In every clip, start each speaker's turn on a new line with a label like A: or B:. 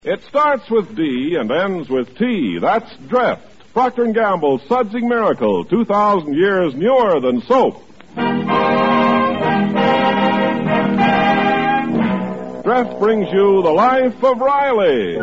A: It starts with D and ends with T. That's Dreft. Procter & Gamble's Sudsing Miracle, 2,000 years newer than soap. Dreft brings you The Life of Riley.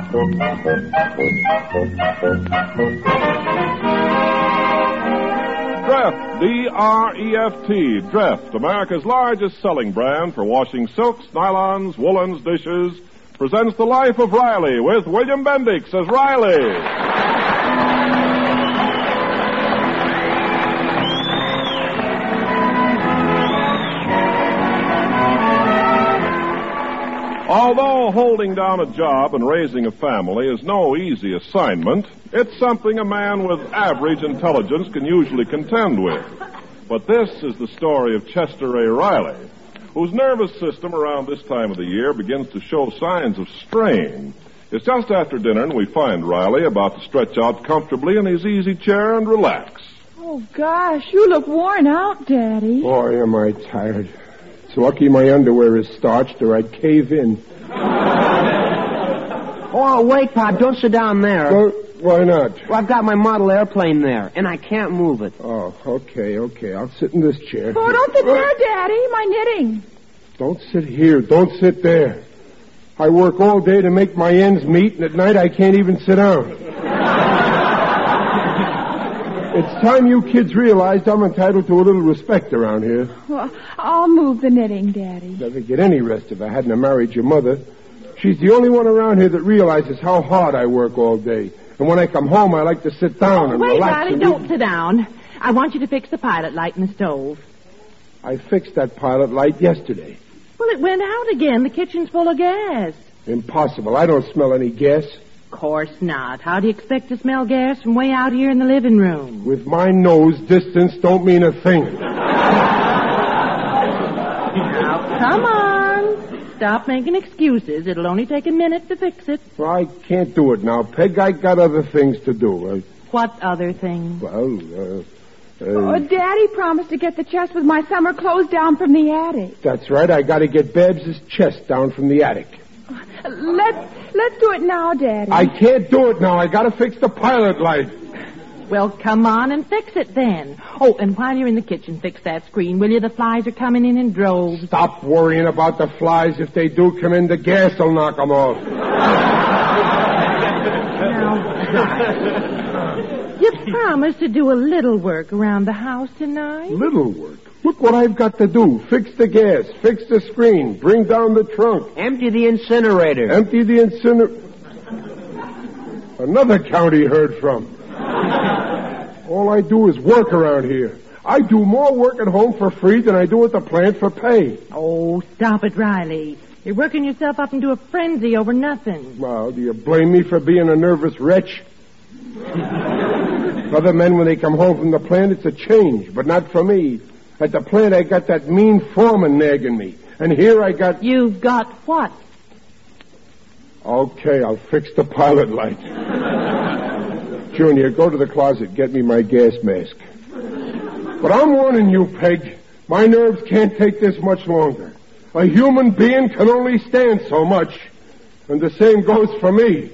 A: Dreft, D-R-E-F-T, Dreft, America's largest selling brand for washing silks, nylons, woolens, dishes, presents The Life of Riley with William Bendix as Riley. Although holding down a job and raising a family is no easy assignment, it's something a man with average intelligence can usually contend with. But this is the story of Chester A. Riley, whose nervous system around this time of the year begins to show signs of strain. It's just after dinner, and we find Riley about to stretch out comfortably in his easy chair and relax.
B: Oh, gosh, you look worn out, Daddy.
C: Boy, am I tired. It's lucky my underwear is starched or I'd cave in.
D: Oh, wait, Pop, don't sit down there.
C: Well, why not?
D: Well, I've got my model airplane there, and I can't move it.
C: Oh, okay. I'll sit in this chair.
B: Oh, don't sit there, Daddy. My knitting.
C: Don't sit here. Don't sit there. I work all day to make my ends meet, and at night I can't even sit down. It's time you kids realized I'm entitled to a little respect around here.
B: Well, I'll move the knitting, Daddy.
C: Never get any rest if I hadn't married your mother. She's the only one around here that realizes how hard I work all day. And when I come home, I like to sit down and
E: wait,
C: relax.
E: Riley, don't sit down. I want you to fix the pilot light in the stove.
C: I fixed that pilot light yesterday.
E: Well, it went out again. The kitchen's full of gas.
C: Impossible. I don't smell any gas.
E: Of course not. How do you expect to smell gas from way out here in the living room?
C: With my nose, distance don't mean a thing.
E: Now, come on. Stop making excuses. It'll only take a minute to fix it.
C: Well, I can't do it now, Peg. I got other things to do.
E: What other things?
C: Well,
B: Daddy promised to get the chest with my summer clothes down from the attic.
C: That's right. I got to get Babs' chest down from the attic.
B: Let's do it now, Daddy.
C: I can't do it now. I got to fix the pilot light.
E: Well, come on and fix it then. Oh, and while you're in the kitchen, fix that screen, will you? The flies are coming in droves.
C: Stop worrying about the flies. If they do come in, the gas will knock them off.
E: Now, you promised to do a little work around the house tonight.
C: Little work? Look what I've got to do. Fix the gas, fix the screen, bring down the trunk.
D: Empty the incinerator.
C: Empty the incinerator. Another county heard from. All I do is work around here. I do more work at home for free than I do at the plant for pay.
E: Oh, stop it, Riley. You're working yourself up into a frenzy over nothing.
C: Well, do you blame me for being a nervous wretch? Other men, when they come home from the plant, it's a change, but not for me. At the plant, I got that mean foreman nagging me. And here I got...
E: You've got what?
C: Okay, I'll fix the pilot light. Junior, go to the closet. Get me my gas mask. But I'm warning you, Peg. My nerves can't take this much longer. A human being can only stand so much. And the same goes for me.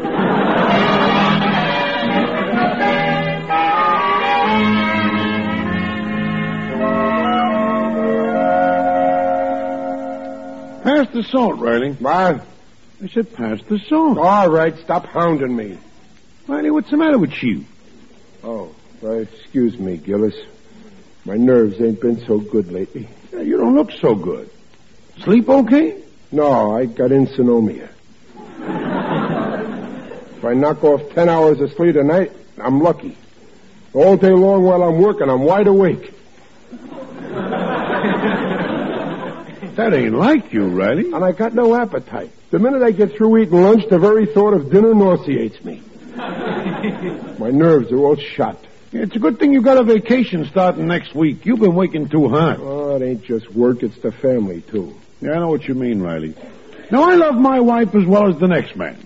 F: Pass the salt, Riley.
C: What?
F: I said pass the salt.
C: All right, stop hounding me.
F: Riley, what's the matter with you?
C: Oh, excuse me, Gillis. My nerves ain't been so good lately.
F: Yeah, you don't look so good. Sleep okay?
C: No, I got insomnia. If I knock off 10 hours of sleep a night, I'm lucky. All day long while I'm working, I'm wide awake.
F: That ain't like you, Riley.
C: And I got no appetite. The minute I get through eating lunch, the very thought of dinner nauseates me. My nerves are all shot.
F: Yeah, it's a good thing you got a vacation starting next week. You've been working too hard.
C: Oh, it ain't just work, it's the family, too.
F: Yeah, I know what you mean, Riley. Now, I love my wife as well as the next man.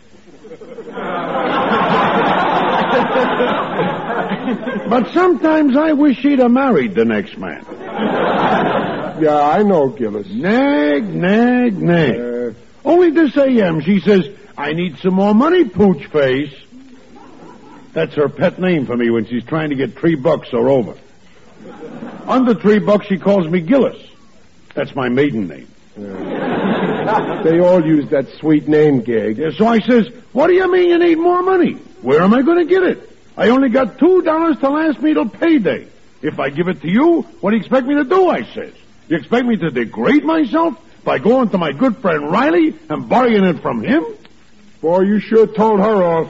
F: But sometimes I wish she'd have married the next man.
C: Yeah, I know, Gillis.
F: Nag. Only this AM, she says, I need some more money, Pooch Face. That's her pet name for me when she's trying to get $3 or over. Under $3, she calls me Gillis. That's my maiden name.
C: They all use that sweet name gag.
F: Yeah, so I says, what do you mean you need more money? Where am I going to get it? I only got $2 to last me till payday. If I give it to you, what do you expect me to do, I says? You expect me to degrade myself by going to my good friend Riley and borrowing it from him?
C: Boy, you sure told her off.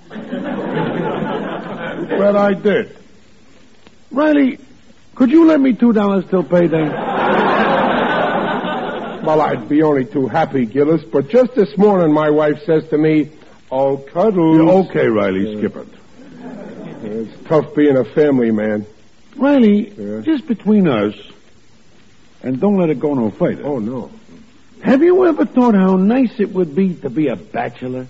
F: Bet I did. Riley, could you lend me $2 till payday?
C: Well, I'd be only too happy, Gillis, but just this morning my wife says to me, "Oh, Cuddles."
F: Yeah, okay, Riley, skip it.
C: It's tough being a family man.
F: Riley, just between us, and don't let it go no further.
C: Oh, no.
F: Have you ever thought how nice it would be to be a bachelor?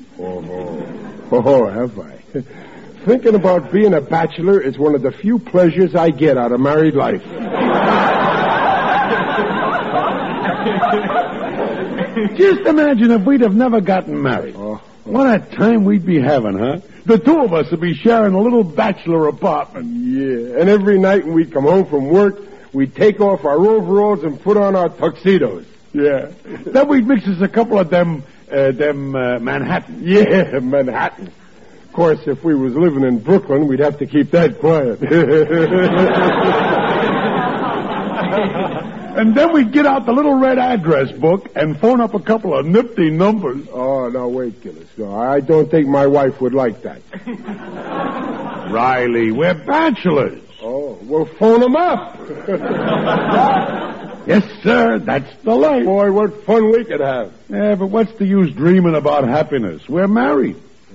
C: Oh, have I? Thinking about being a bachelor is one of the few pleasures I get out of married life.
F: Just imagine if we'd have never gotten married. What a time we'd be having, huh? The two of us would be sharing a little bachelor apartment.
C: Yeah, and every night when we'd come home from work, we'd take off our overalls and put on our tuxedos.
F: Yeah. Then we'd mix us a couple of them Manhattan.
C: Yeah, Manhattan. Of course, if we was living in Brooklyn, we'd have to keep that quiet.
F: And then we'd get out the little red address book and phone up a couple of nifty numbers.
C: Oh, no, wait, Gillis. No, I don't think my wife would like that.
F: Riley, we're bachelors.
C: Oh, we'll phone them up.
F: Yes, sir, that's the life.
C: Boy, what fun we could have.
F: Yeah, but what's the use dreaming about happiness? We're married.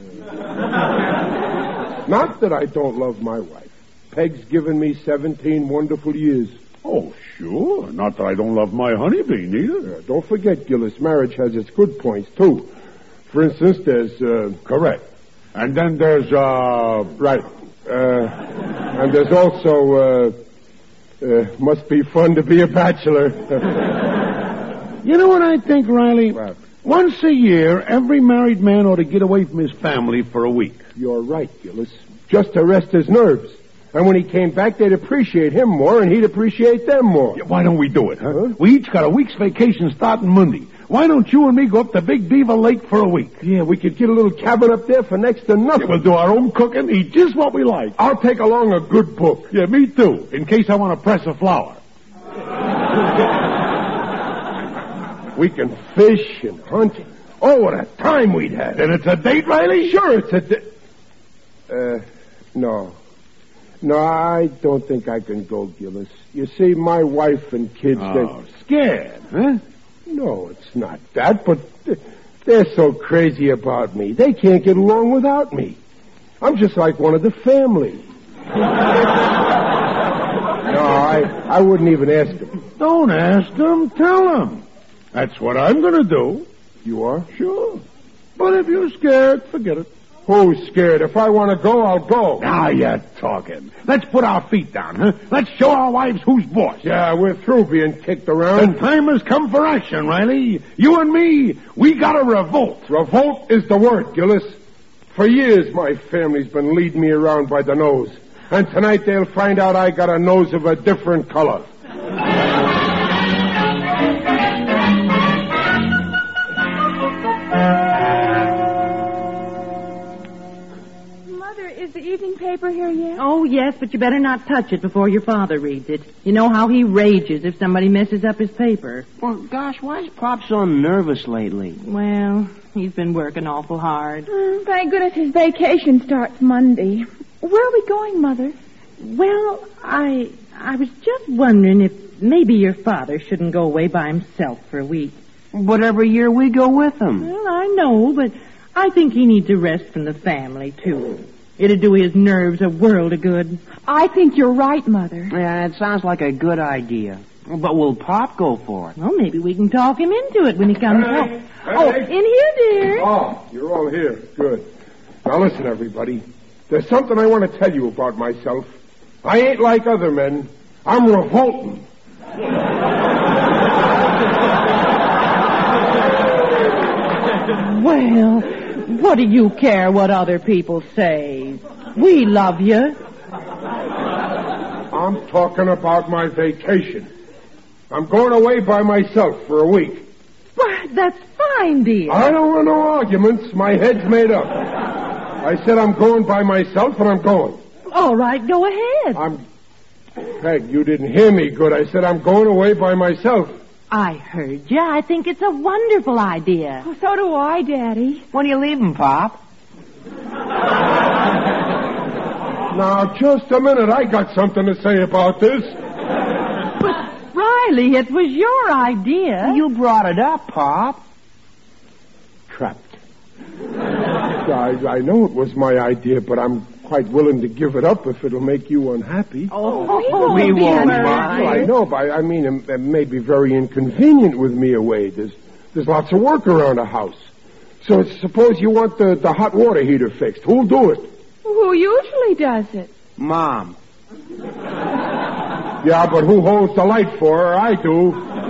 C: Not that I don't love my wife. Peg's given me 17 wonderful years.
F: Oh, sure. Not that I don't love my honeybee, neither.
C: Don't forget, Gillis, marriage has its good points, too. For instance, there's,
F: Correct. And then there's,
C: Right. And there's also, must be fun to be a bachelor.
F: You know what I think, Riley?
C: What?
F: Once a year, every married man ought to get away from his family for a week.
C: You're right, Gillis. Just to rest his nerves. And when he came back, they'd appreciate him more, and he'd appreciate them more.
F: Yeah, why don't we do it, huh? We each got a week's vacation starting Monday. Why don't you and me go up to Big Beaver Lake for a week?
C: Yeah, we could get a little cabin up there for next to nothing.
F: Yeah, we'll do our own cooking, eat just what we like.
C: I'll take along a good book.
F: Yeah, me too, in case I want to press a flower.
C: We can fish and hunt. Oh, what a time we'd have.
F: And it's a date, Riley?
C: Sure, it's a date. No. No, I don't think I can go, Gillis. You see, my wife and kids,
F: Oh, scared, huh?
C: No, it's not that, but they're so crazy about me. They can't get along without me. I'm just like one of the family. No, I wouldn't even ask them.
F: Don't ask them, tell them. That's what I'm going to do.
C: You are?
F: Sure. But if you're scared, forget it.
C: Who's scared? If I want to go, I'll go.
F: Now you're talking. Let's put our feet down, huh? Let's show our wives who's boss.
C: Yeah, we're through being kicked around.
F: The time has come for action, Riley. You and me, we got to revolt.
C: Revolt is the word, Gillis. For years, my family's been leading me around by the nose. And tonight they'll find out I got a nose of a different color.
B: Evening paper here yet?
E: Oh, yes, but you better not touch it before your father reads it. You know how he rages if somebody messes up his paper.
D: Well, gosh, why is Pop so nervous lately?
E: Well, he's been working awful hard.
B: Thank goodness his vacation starts Monday. Where are we going, Mother?
E: Well, I was just wondering if maybe your father shouldn't go away by himself for a week.
D: But every year we go with him.
E: Well, I know, but I think he needs a rest from the family, too. It'd do his nerves a world of good.
B: I think you're right, Mother.
D: Yeah, it sounds like a good idea. But will Pop go for it?
E: Well, maybe we can talk him into it when he comes home.
C: Hey.
E: Oh, in here, dear.
C: Oh, you're all here. Good. Now listen, everybody. There's something I want to tell you about myself. I ain't like other men. I'm revolting.
E: Well, what do you care what other people say? We love you.
C: I'm talking about my vacation. I'm going away by myself for a week.
E: Why, that's fine, dear.
C: I don't want no arguments. My head's made up. I said I'm going by myself, and I'm going.
E: All right, go ahead.
C: Peg, you didn't hear me good. I said I'm going away by myself.
E: I heard you. I think it's a wonderful idea.
B: Oh, so do I, Daddy.
D: When are you leaving, Pop?
C: Now, just a minute. I got something to say about this.
E: But, Riley, it was your idea.
D: You brought it up, Pop.
C: Trapped. I know it was my idea, but I'm quite willing to give it up if it'll make you unhappy.
D: We won't
C: Well, I know, but I mean, it may be very inconvenient with me away. There's lots of work around the house. So suppose you want the hot water heater fixed. Who'll do it?
B: Who usually does it?
D: Mom.
C: Yeah, but who holds the light for her? I do.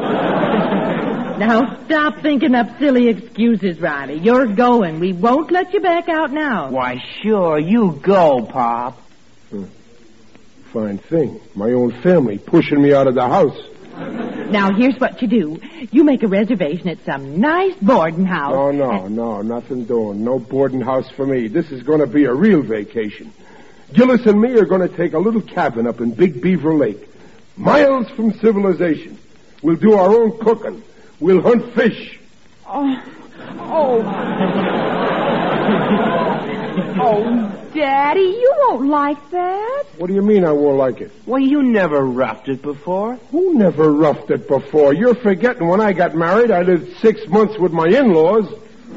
E: Now, stop thinking up silly excuses, Riley. You're going. We won't let you back out now.
D: Why, sure, you go, Pop.
C: Fine thing. My own family pushing me out of the house.
E: Now, here's what you do. You make a reservation at some nice boarding house.
C: No, nothing doing. No boarding house for me. This is going to be a real vacation. Gillis and me are going to take a little cabin up in Big Beaver Lake, miles from civilization. We'll do our own cooking. We'll hunt fish.
B: Oh, Daddy, you won't like that.
C: What do you mean I won't like it?
D: Well, you never roughed it before.
C: Who never roughed it before? You're forgetting when I got married, I lived 6 months with my in-laws.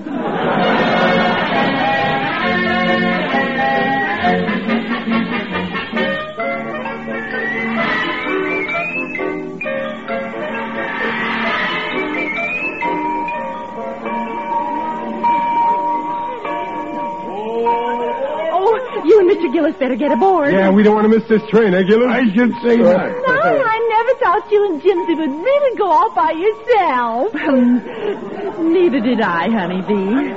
E: You and Mr. Gillis better get aboard.
C: Yeah, we don't want to miss this train, eh, Gillis?
F: I should say that.
B: No, I never thought you and Jimsy would really go off by yourself.
E: Neither did I, honeybee.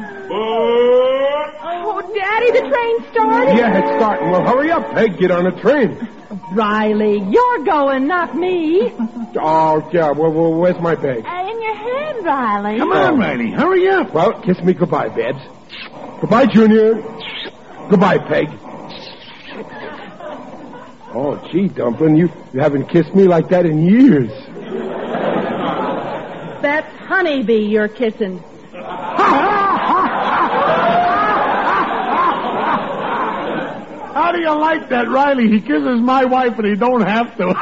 B: Oh, Daddy, the train's starting.
C: Yeah, it's starting. Well, hurry up, Peg. Get on the train.
E: Riley, you're going, not me.
C: Oh, yeah. Well, where's my bag?
B: In your hand, Riley.
F: Come on, Riley, hurry up.
C: Well, kiss me goodbye, Babs. Goodbye, Junior. Goodbye, Peg. Oh, gee, Dumpling, you haven't kissed me like that in years.
E: That's honeybee you're kissing.
F: How do you like that, Riley? He kisses my wife and he don't have to.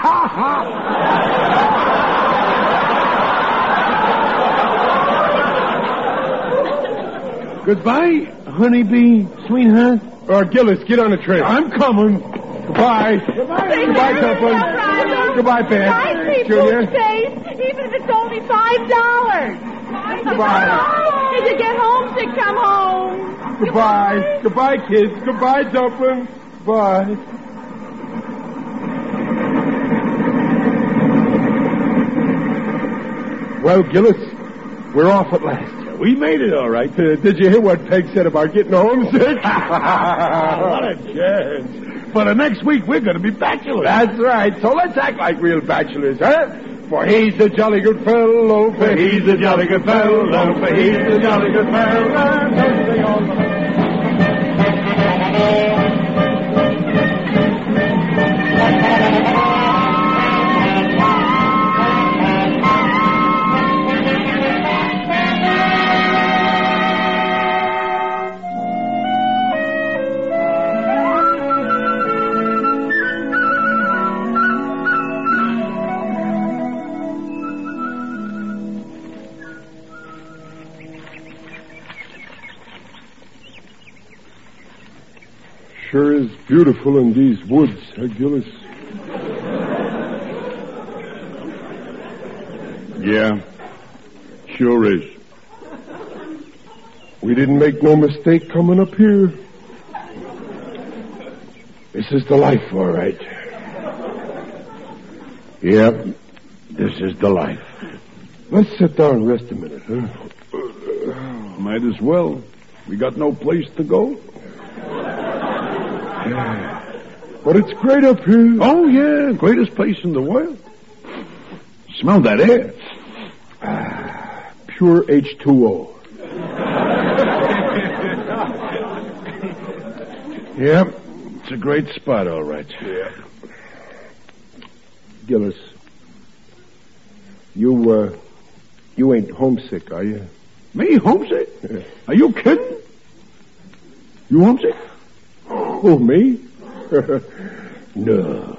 F: Goodbye, honeybee, sweetheart.
C: Gillis, get on the train.
F: I'm coming.
C: Goodbye. Goodbye, Dumpling. Goodbye, Babs.
B: Buy me
C: Junior.
B: food space, even if it's only $5.
C: Goodbye.
B: If you get homesick, come home.
C: Goodbye. Goodbye, kids. Goodbye, Dumpling. Bye. Well, Gillis, we're off at last.
F: We made it all right.
C: Did you hear what Peg said about getting homesick?
F: What a chance. For the next week, we're going to be bachelors.
C: That's right. So let's act like real bachelors, huh? For he's a jolly good fellow. For he's a jolly good fellow. For he's a jolly good fellow. Sure is beautiful in these woods, huh, Gillis?
F: Yeah, sure is.
C: We didn't make no mistake coming up here. This is the life, all right.
F: Yep, this is the life.
C: Let's sit down and rest a minute, huh?
F: Might as well. We got no place to go.
C: But it's great up here.
F: Oh, yeah. Greatest place in the world. Smell that air.
C: Pure H2O.
F: Yep. It's a great spot, all right.
C: Yeah. Gillis, you ain't homesick, are you?
F: Me, homesick?
C: Yeah.
F: Are you kidding? You homesick?
C: Oh, me? No.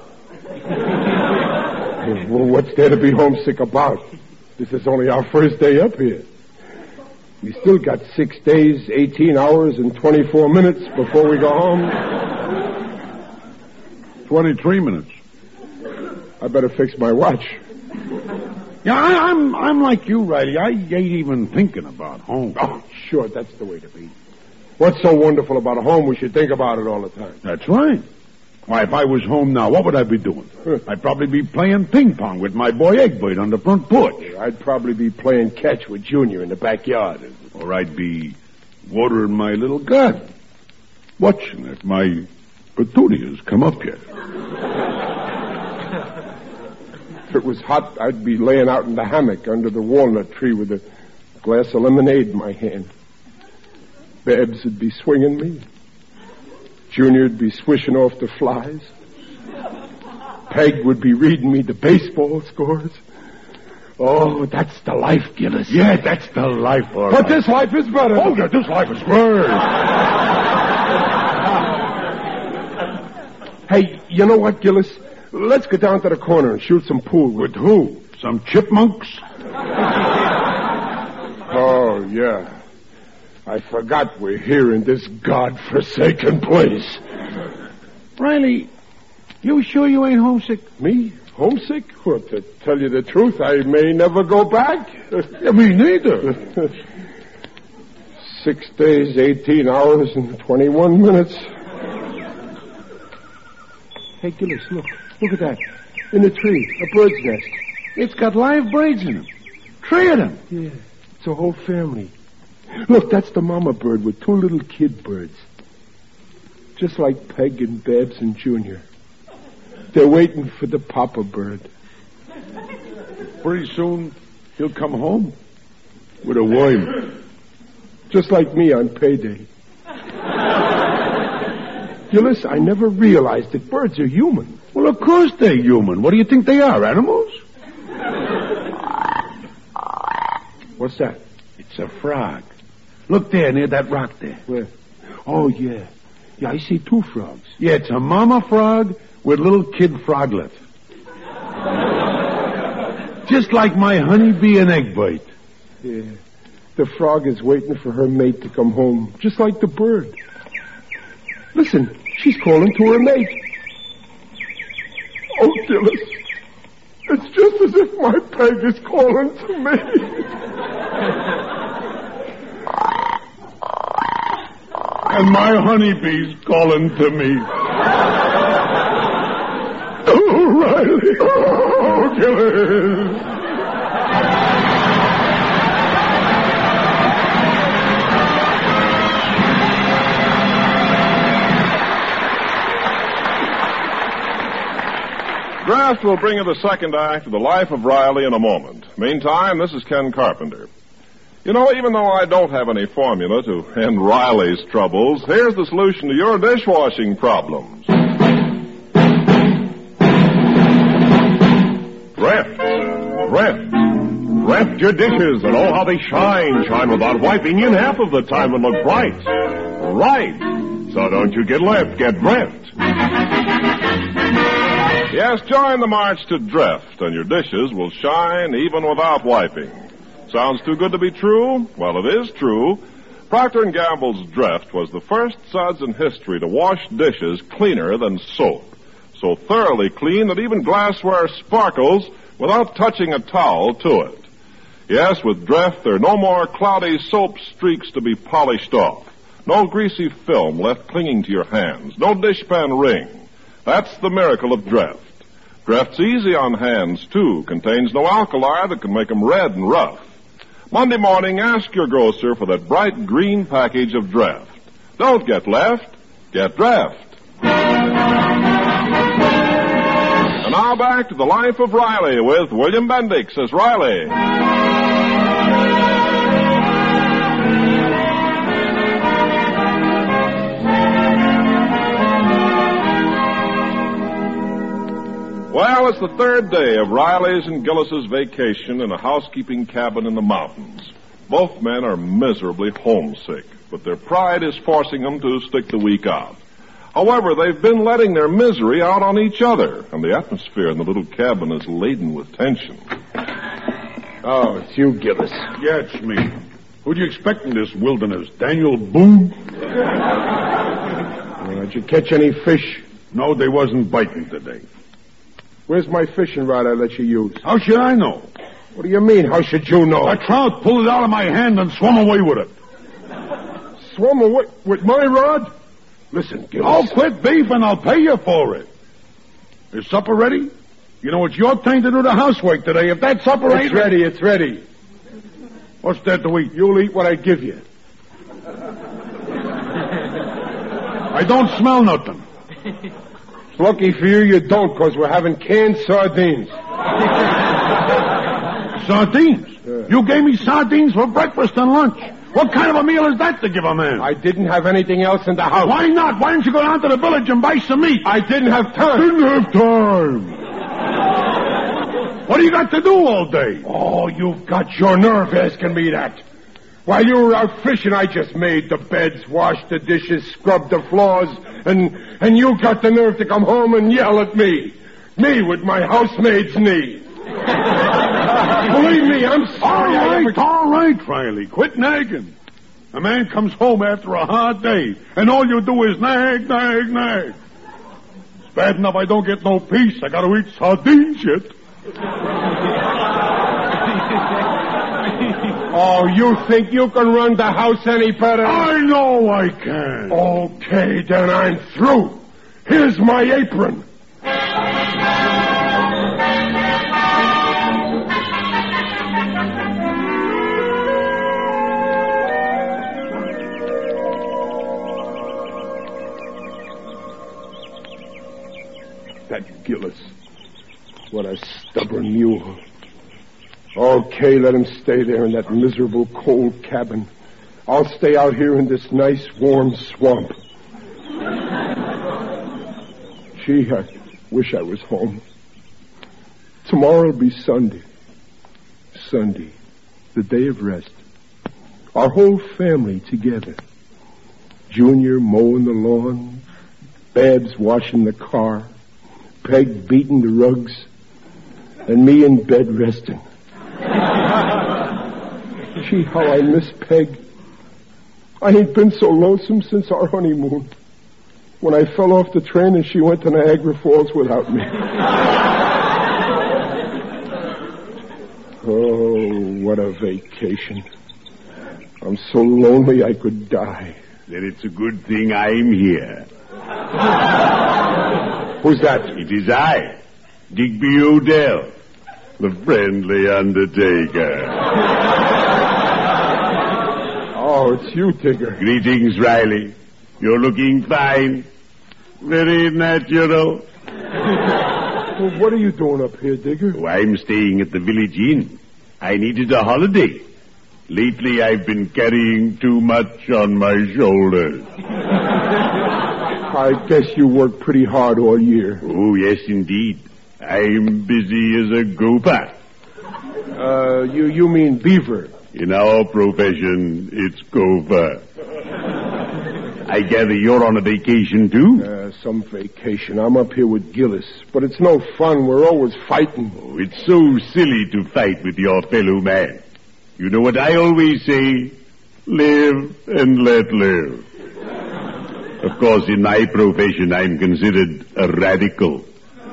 C: Well, what's there to be homesick about? This is only our first day up here. We still got 6 days, 18 hours, and 24 minutes before we go home.
F: 23 minutes.
C: I better fix my watch.
F: Yeah, I'm like you, Riley. I ain't even thinking about home.
C: Oh, sure, that's the way to be. What's so wonderful about a home we should think about it all the time?
F: That's right. Why, if I was home now, what would I be doing? I'd probably be playing ping pong with my boy Egbert on the front porch.
C: I'd probably be playing catch with Junior in the backyard.
F: Or I'd be watering my little garden, watching if my petunias come up yet.
C: If it was hot, I'd be laying out in the hammock under the walnut tree with a glass of lemonade in my hand. Babs would be swinging me. Junior'd be swishing off the flies. Peg would be reading me the baseball scores. Oh, that's the life, Gillis.
F: Yeah, that's the life, all right.
C: But this life is better.
F: Oh, yeah, this life is great.
C: Hey, you know what, Gillis? Let's go down to the corner and shoot some pool.
F: With who? Some chipmunks?
C: Oh, yeah. I forgot we're here in this godforsaken place.
F: Riley, you sure you ain't homesick?
C: Me? Homesick? Well, to tell you the truth, I may never go back.
F: Yeah, me neither.
C: 6 days, 18 hours, and 21 minutes. Hey, Gillis, look. Look at that. In the tree, a bird's nest.
F: It's got live birds in it. 3 of them.
C: Yeah, it's a whole family. Look, that's the mama bird with 2 little kid birds. Just like Peg and Babs and Junior. They're waiting for the papa bird.
F: Pretty soon, he'll come home with a worm.
C: Just like me on payday. Gillis, I never realized that birds are human.
F: Well, of course they're human. What do you think they are, animals?
C: What's that?
F: It's a frog. Look there, near that rock there.
C: Where? Oh, yeah. Yeah, I see 2 frogs.
F: Yeah, it's a mama frog with little kid froglet. Just like my honeybee and Egbert.
C: Yeah. The frog is waiting for her mate to come home, just like the bird. Listen, she's calling to her mate. Oh, Gillis, it's just as if my Peg is calling to me.
F: And my honeybee's calling to me.
C: Oh, Riley. Oh, Gillis.
A: Draft will bring you the second act of The Life of Riley in a moment. Meantime, this is Ken Carpenter. You know, even though I don't have any formula to end Riley's troubles, here's the solution to your dishwashing problems.
G: Dreft. Dreft your dishes, and oh, how they shine. Shine without wiping in half of the time and look bright. Right. So don't you get left, get Dreft.
A: Yes, join the march to Dreft, and your dishes will shine even without wiping. Sounds too good to be true? Well, it is true. Procter & Gamble's Dreft was the first suds in history to wash dishes cleaner than soap. So thoroughly clean that even glassware sparkles without touching a towel to it. Yes, with Dreft, there are no more cloudy soap streaks to be polished off. No greasy film left clinging to your hands. No dishpan ring. That's the miracle of Dreft. Dreft's easy on hands, too. Contains no alkali that can make them red and rough. Monday morning, ask your grocer for that bright green package of Draft. Don't get left, get Draft. And now back to the life of Riley with William Bendix as Riley. Well, it's the third day of Riley's and Gillis's vacation in a housekeeping cabin in the mountains. Both men are miserably homesick, but their pride is forcing them to stick the week out. However, they've been letting their misery out on each other, and the atmosphere in the little cabin is laden with tension.
C: Oh, it's you, Gillis.
F: Yeah, it's me. Who'd you expect in this wilderness? Daniel Boone?
C: Did you catch any fish?
F: No, they wasn't biting today.
C: Where's my fishing rod I let you use?
F: How should I know?
C: What do you mean, how should you know?
F: A trout pulled it out of my hand and swum away with it.
C: Swum away with my rod? Listen, Gillis.
F: Oh, quit beefing. I'll pay you for it. Is supper ready? You know, it's your turn to do the housework today. If that supper ain't...
C: It's ready, it's ready.
F: What's there to eat?
C: You'll eat what I give you.
F: I don't smell nothing.
C: It's lucky for you don't, because we're having canned sardines.
F: Sardines? You gave me sardines for breakfast and lunch. What kind of a meal is that to give a man?
C: I didn't have anything else in the house.
F: Why not? Why didn't you go down to the village and buy some meat?
C: I didn't have time.
F: Didn't have time. What do you got to do all day?
C: Oh, you've got your nerve asking me that. While you were out fishing, I just made the beds, washed the dishes, scrubbed the floors, and you got the nerve to come home and yell at me. Me with my housemaid's knee. Believe me, I'm sorry.
F: All right, Riley. Quit nagging. A man comes home after a hard day, and all you do is nag, nag, nag. It's bad enough I don't get no peace. I gotta eat sardines yet.
C: Oh, you think you can run the house any better?
F: I know I can.
C: Okay, then I'm through. Here's my apron. That Gillis. What a stubborn mule. Okay, let him stay there in that miserable, cold cabin. I'll stay out here in this nice, warm swamp. Gee, I wish I was home. Tomorrow'll be Sunday. Sunday, the day of rest. Our whole family together. Junior mowing the lawn, Babs washing the car, Peg beating the rugs, and me in bed resting. Gee, how I miss Peg. I ain't been so lonesome since our honeymoon, when I fell off the train and she went to Niagara Falls without me. Oh, what a vacation. I'm so lonely I could die.
G: Then it's a good thing I'm here.
C: Who's that?
G: It is I, Digby Odell, the friendly undertaker.
C: Oh, it's you, Tigger.
G: Greetings, Riley. You're looking fine. Very natural.
C: Well, what are you doing up here, Digger?
G: Oh, I'm staying at the village inn. I needed a holiday. Lately, I've been carrying too much on my shoulders.
C: I guess you work pretty hard all year.
G: Oh, yes, indeed. I'm busy as a gopher.
C: You mean beaver?
G: In our profession, it's gopher. I gather you're on a vacation, too?
C: Some vacation. I'm up here with Gillis. But it's no fun. We're always fighting.
G: Oh, it's so silly to fight with your fellow man. You know what I always say? Live and let live. Of course, in my profession, I'm considered a radical.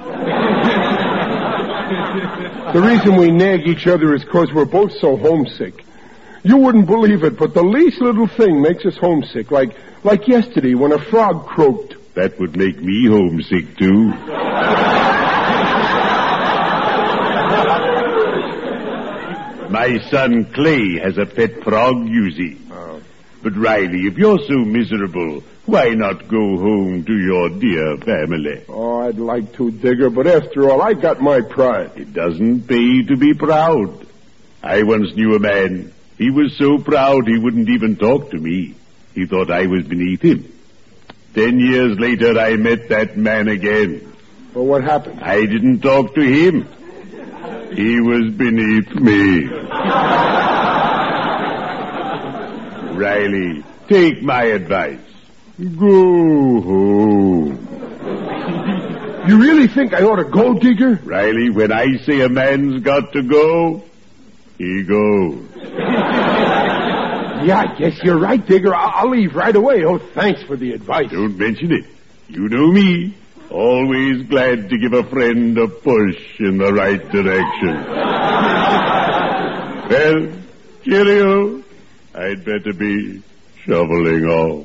C: The reason we nag each other is because we're both so homesick. You wouldn't believe it, but the least little thing makes us homesick. Like yesterday when a frog croaked.
G: That would make me homesick, too. My son Clay has a pet frog, you see.
C: Oh.
G: But Riley, if you're so miserable, why not go home to your dear family?
C: Oh, I'd like to, Digger, but after all, I got my pride.
G: It doesn't pay to be proud. I once knew a man. He was so proud he wouldn't even talk to me. He thought I was beneath him. 10 years later, I met that man again.
C: Well, what happened?
G: I didn't talk to him. He was beneath me. Riley, take my advice. Go home.
C: You really think I ought to go, Digger?
G: Riley, when I say a man's got to go, he goes.
C: Yeah, I guess you're right, Digger. I'll leave right away. Oh, thanks for the advice.
G: Don't mention it. You know me. Always glad to give a friend a push in the right direction. Well, cheerio. I'd better be shoveling off.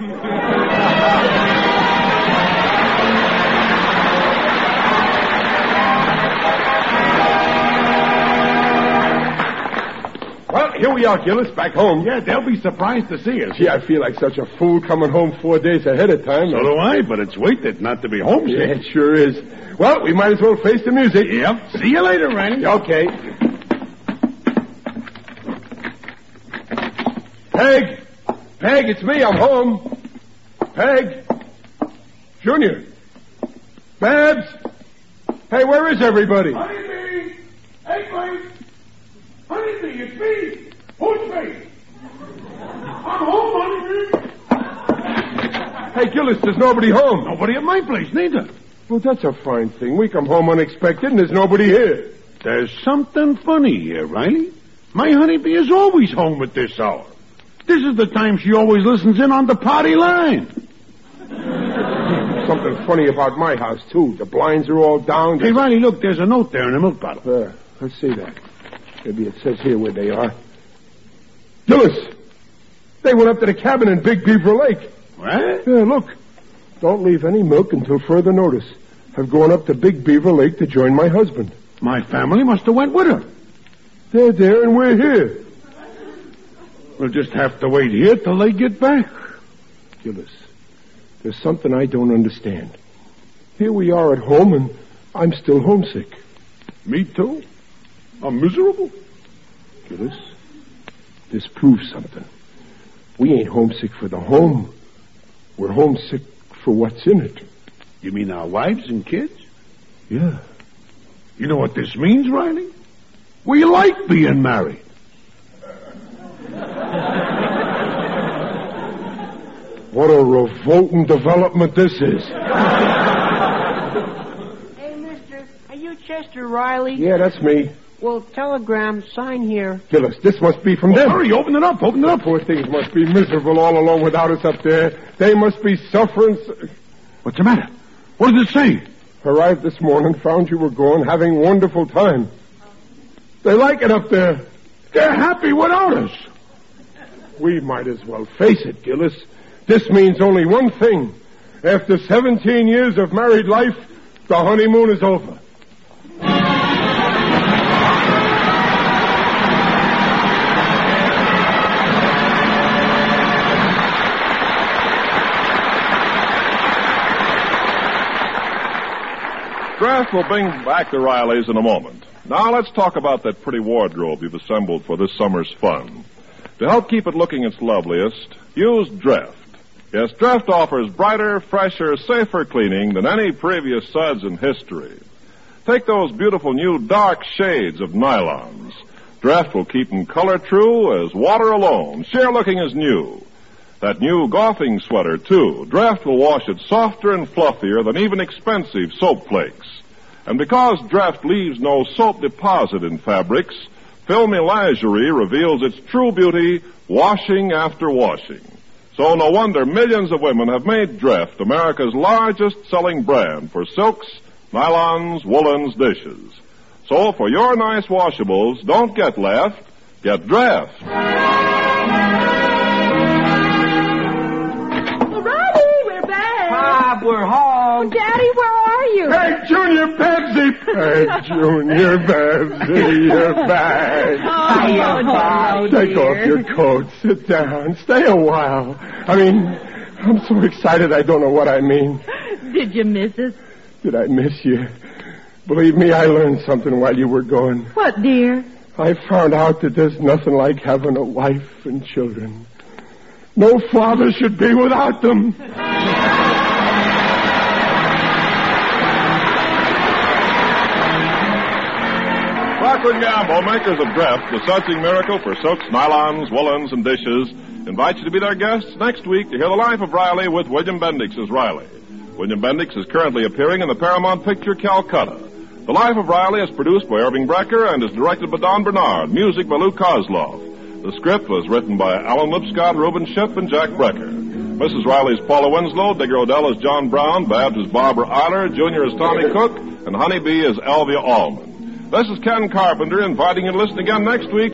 C: Well, here we are, Gillis, back home.
F: Yeah, they'll be surprised to see us.
C: Gee, I feel like such a fool coming home 4 days ahead of time.
F: So do I, but it's worth it not to be homesick.
C: Yeah, it sure is. Well, we might as well face the music.
F: Yep. See you later, Randy.
C: Okay. Peg! Peg, it's me. I'm home. Peg! Junior! Babs! Hey, where is everybody?
F: Honeybee! Hey, Clay! Honeybee, it's me! Who's me? I'm home, Honeybee!
C: Hey, Gillis, there's nobody home.
F: Nobody at my place, neither.
C: Well, that's a fine thing. We come home unexpected and there's nobody here.
F: There's something funny here, Riley. My Honeybee is always home at this hour. This is the time she always listens in on the party line.
C: Something funny about my house, too. The blinds are all down.
F: Hey, Riley, look, there's a note there in the milk bottle.
C: Let's see that. Maybe it says here where they are. Gillis! They went up to the cabin in Big Beaver Lake.
F: What?
C: Yeah, look. Don't leave any milk until further notice. Have gone up to Big Beaver Lake to join my husband.
F: My family must have went with her.
C: They're there and we're here.
F: We'll just have to wait here till they get back.
C: Gillis, there's something I don't understand. Here we are at home and I'm still homesick.
F: Me too. I'm miserable.
C: Gillis, this proves something. We ain't homesick for the home. We're homesick for what's in it.
F: You mean our wives and kids?
C: Yeah.
F: You know what this means, Riley? We like being married.
C: What a revolting development this is.
H: Hey, mister, are you Chester Riley?
C: Yeah, that's me.
H: Well, telegram, sign here.
C: Gillis, this must be from them.
F: Hurry, open it up, open it up.
C: Poor things must be miserable all alone without us up there. They must be suffering.
F: What's the matter? What does it say?
C: Arrived this morning, found you were gone, having wonderful time. They like it up there.
F: They're happy without us.
C: We might as well face it, Gillis. This means only one thing. After 17 years of married life, the honeymoon is over.
A: Draft will bring back the Rileys in a moment. Now let's talk about that pretty wardrobe you've assembled for this summer's fun. To help keep it looking its loveliest, use Draft. Yes, Draft offers brighter, fresher, safer cleaning than any previous suds in history. Take those beautiful new dark shades of nylons. Draft will keep them color true as water alone, sheer looking as new. That new golfing sweater, too. Draft will wash it softer and fluffier than even expensive soap flakes. And because Draft leaves no soap deposit in fabrics, filmy lingerie reveals its true beauty washing after washing. So no wonder millions of women have made Draft America's largest selling brand for silks, nylons, woolens, dishes. So for your nice washables, don't get left, get Draft.
B: Riley, we're back.
H: Bob, we're home.
B: Daddy, where are you?
C: Peg Junior Babsy! Peg Junior Babsy, you're back.
B: Oh,
C: Take off your coat. Sit down. Stay a while. I'm so excited I don't know what I mean.
E: Did you miss us?
C: Did I miss you? Believe me, I learned something while you were gone.
E: What, dear?
C: I found out that there's nothing like having a wife and children. No father should be without them.
A: Procter & Gamble, makers of Dreft, the sudsing miracle for silks, nylons, woolens, and dishes, invite you to be their guests next week to hear the life of Riley with William Bendix as Riley. William Bendix is currently appearing in the Paramount picture Calcutta. The Life of Riley is produced by Irving Brecker and is directed by Don Bernard. Music by Lou Kozlov. The script was written by Alan Lipscott, Reuben Ship, and Jack Brecker. Mrs. Riley is Paula Winslow, Digger Odell is John Brown, Babs is Barbara Eiler, Junior is Tommy Cook, and Honeybee is Elvia Allman. This is Ken Carpenter inviting you to listen again next week